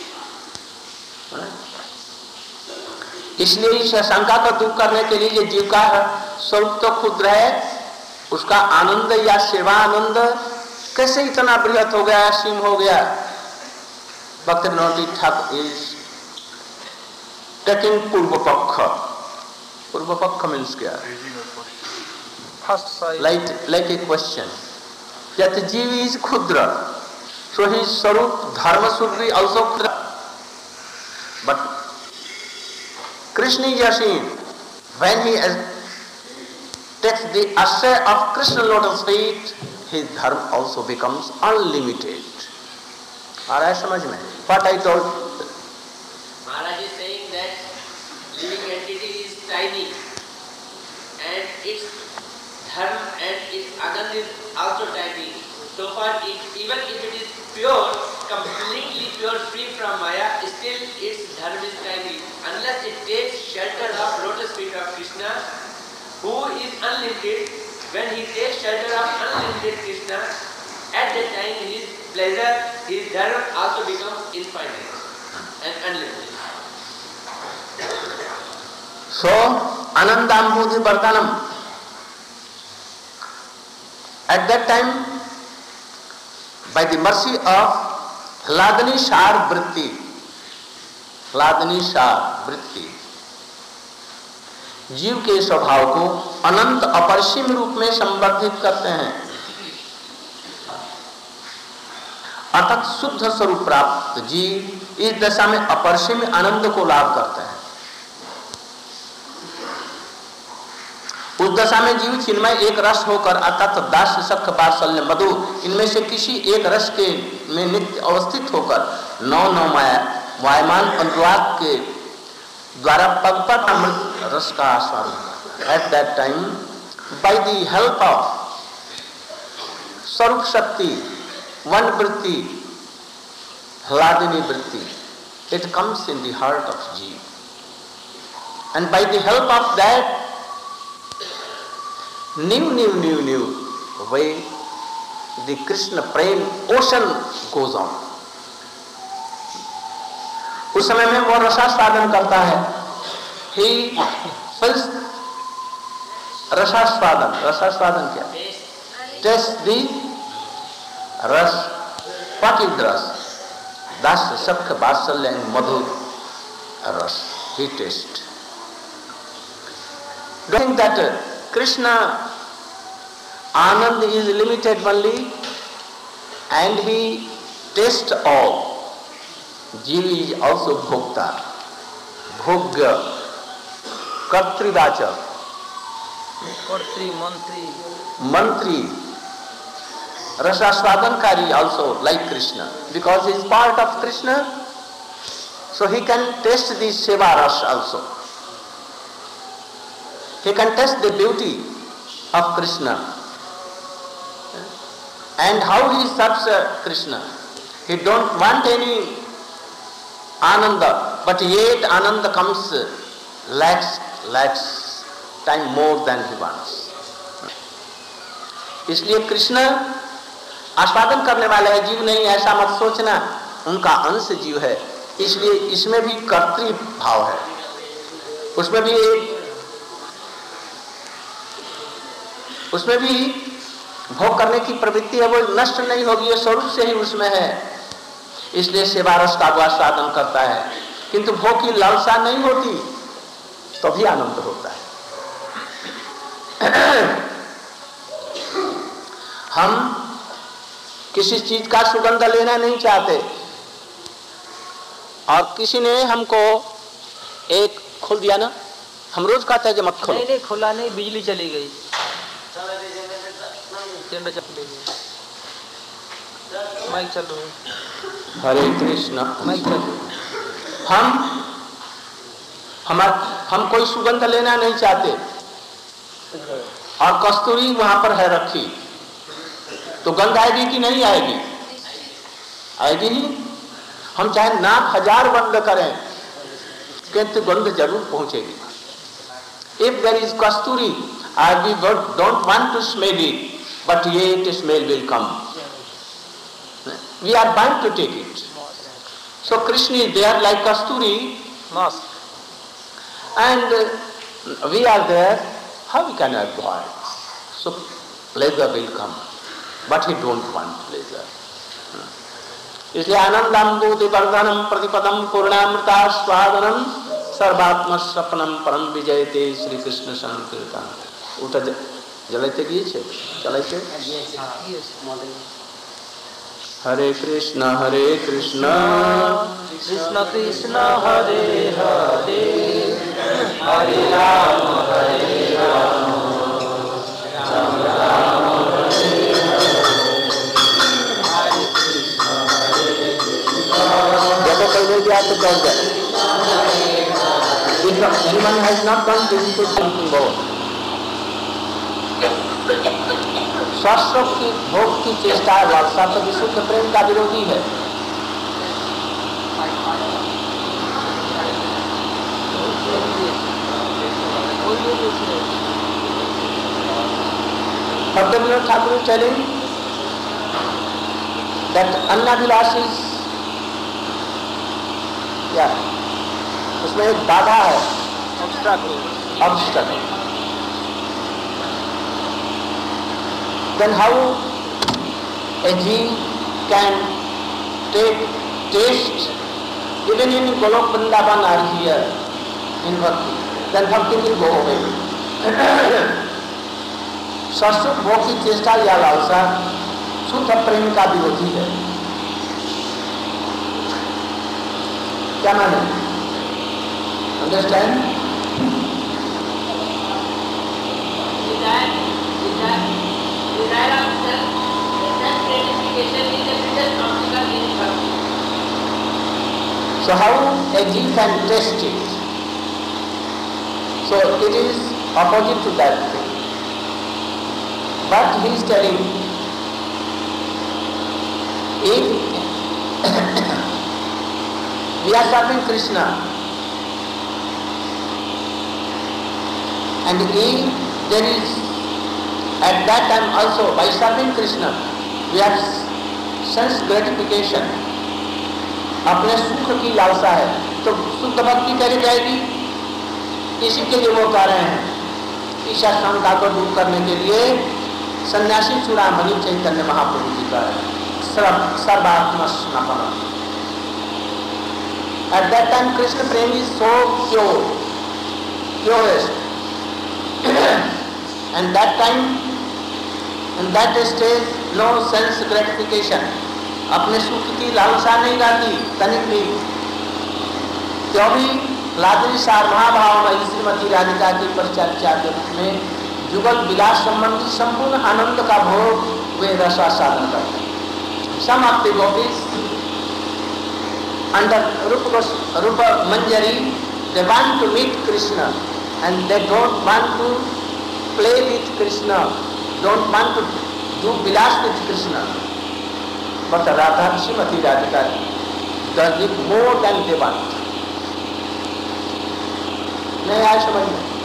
इसलिए इस शंका को दूर करने के लिए ये जीव का स्वरूप तो क्षुद्र है, उसका आनंद या सेवा आनंद कैसे इतना बृहत हो गया, असीम हो गया. भक्ति विनोद ठाकुर इज टेकिंग पूर्व पक्ष. पूर्व पक्ष मीन्स क्या? like a question that जीव is क्षुद्र, so his स्वरूप धर्म should be also क्षुद्र, but Krishna is seen when he takes the ashray of Krishna lotus feet, his dharma also becomes unlimited. आ रहा है समझ में? What I told.
Maharaj is saying that living entity is tiny and its dharma and its anand is also tiny. So far, even if it is pure, completely pure, free from Maya, still its dharma is tiny. Unless it takes shelter of lotus feet of Krishna, who is unlimited, when he takes shelter of unlimited Krishna, at that time his pleasure, his dharma also becomes infinite and unlimited.
So, Anandambudhi Vardhanam. At that time, by the mercy of Hladani Shar Vritti, जीव के स्वभाव को अनंत अपरिसीम रूप में संवर्धित करते हैं. अर्थात शुद्ध स्वरूप प्राप्त जीव इस दशा में अपरिसीम आनंद को लाभ करते हैं. उस दशा में जीव चिन्मय एक रस होकर अर्थात दास्य सख वात्सल्य मधु इनमें से किसी एक रस के में नित्य अवस्थित होकर नौ वायमान पंचवाद के द्वारा पग पर अमृत रस का आस्वादन करता है. At that time by the help of स्वरूप शक्ति वन वृत्ति ह्लादिनी वृत्ति, it comes in the heart of जीव And by the help of that new way, the Krishna Prem ocean goes on. उस समय में वो रसास्वादन करता है. He feels रसास्वादन क्या? Taste the रस. What is रस? दास्य सख्य वात्सल्य मधुर रस. He tastes. Don't think that Krishna Anand is limited only and he tastes all. Jiva is also bhokta, bhogya, kartrivachak, mantri, rasaswadankari also like Krishna. Because he is part of Krishna, so he can taste the seva ras also. He can taste the beauty of Krishna. And how he serves Krishna. He don't want any Ananda, but yet Ananda comes lakhs time more than he wants. इसलिए कृष्ण आस्वादन करने वाले है, जीव नहीं, ऐसा मत सोचना. उनका अंश जीव है, इसलिए इसमें भी कर्तृ भाव है. उसमें भी भोग करने की प्रवृत्ति है, वो नष्ट नहीं होगी, ये स्वरूप से ही उसमें है. इसलिए सेवा रस का आस्वादन करता है, किंतु भोग की लालसा नहीं होती तो भी आनंद होता है. हम किसी चीज का सुगंध लेना नहीं चाहते और किसी ने हमको एक खोल दिया ना, हम रोज कहते हैं कि मत खोलो.
नहीं खोला नहीं, बिजली चली गई. माइक चलो.
हरे कृष्ण.
माइक चलो.
हम कोई सुगंध लेना नहीं चाहते और कस्तूरी वहां पर है रखी, तो गंध आएगी कि नहीं आएगी? आएगी ही. हम चाहे नाक 1000 बंद करें किंतु गंध जरूर पहुंचेगी. इफ देयर इज कस्तूरी, we don't want to smell it, but yet smell will come. We are bound to take it. So Krishna is there like kasturi, and we are there. How we can avoid? So pleasure will come, but he don't want pleasure. इसलिए आनंदाम्बुधि वर्धनम प्रतिपदम पूर्णामृता स्वादनम सर्वात्म सपनम परम विजयते श्री कृष्ण संकीर्तन. ওটা জ্বালাইতে গিয়েছে, চালাইতে. হরে কৃষ্ণ কৃষ্ণ কৃষ্ণ হরে হরে, হরে রাম রাম রাম হরে हरे कृष्ण. जब कोई नहीं दिया तो डर जाए. If anyone has not done this, he should think about. शास्त्रों की भोग की चेष्टा लालसा तो विशुद्ध प्रेम का विरोधी है. Bhaktivinoda Thakur is telling that अन्नाभिलाष is, उसमें एक बाधा है, obstacle. Then how a jeev can taste even in Golok Vrindavan are here in bhakti, then bhakti will go away. शास्त्रों भोग की चेष्टा या लालसा शुद्ध प्रेम का विरोधी है. क्या माने? Understand?
Desire of self-gratification is the biggest obstacle in bhakti.
So how a jeev can taste it? So it is opposite to that thing. But he is telling, if we are serving Krishna And there is at that time also by serving Krishna we have sense gratification. अपने सुख की लालसा है तो शुद्ध भक्ति करी जाएगी। इसी के लिए वो कह रहे हैं ईशा शंका को दूर करने के लिए सन्यासी चूड़ामणि चैतन्य महाप्रभु जी का सर्वात्म स्नापन। At that time Krishna prem is so pure, purest. And that time, in that stage, no sense gratification. अपने सुख की लालसा नहीं रहती तनिक भी। क्यों भी लादरी सार महाभाव में श्रीमती राधिका की परिचर्चा के रूप में जुगल विलास संबंधी संपूर्ण आनंद का भोग वे रसास्वादन करते हैं। Some of the gopis under Rupa Manjari, they want to meet Krishna and they don't want to play with Krishna, don't want to do vilas with Krishna. But Radha Srimati Radhika does it more than they want. नहीं आया समझ में?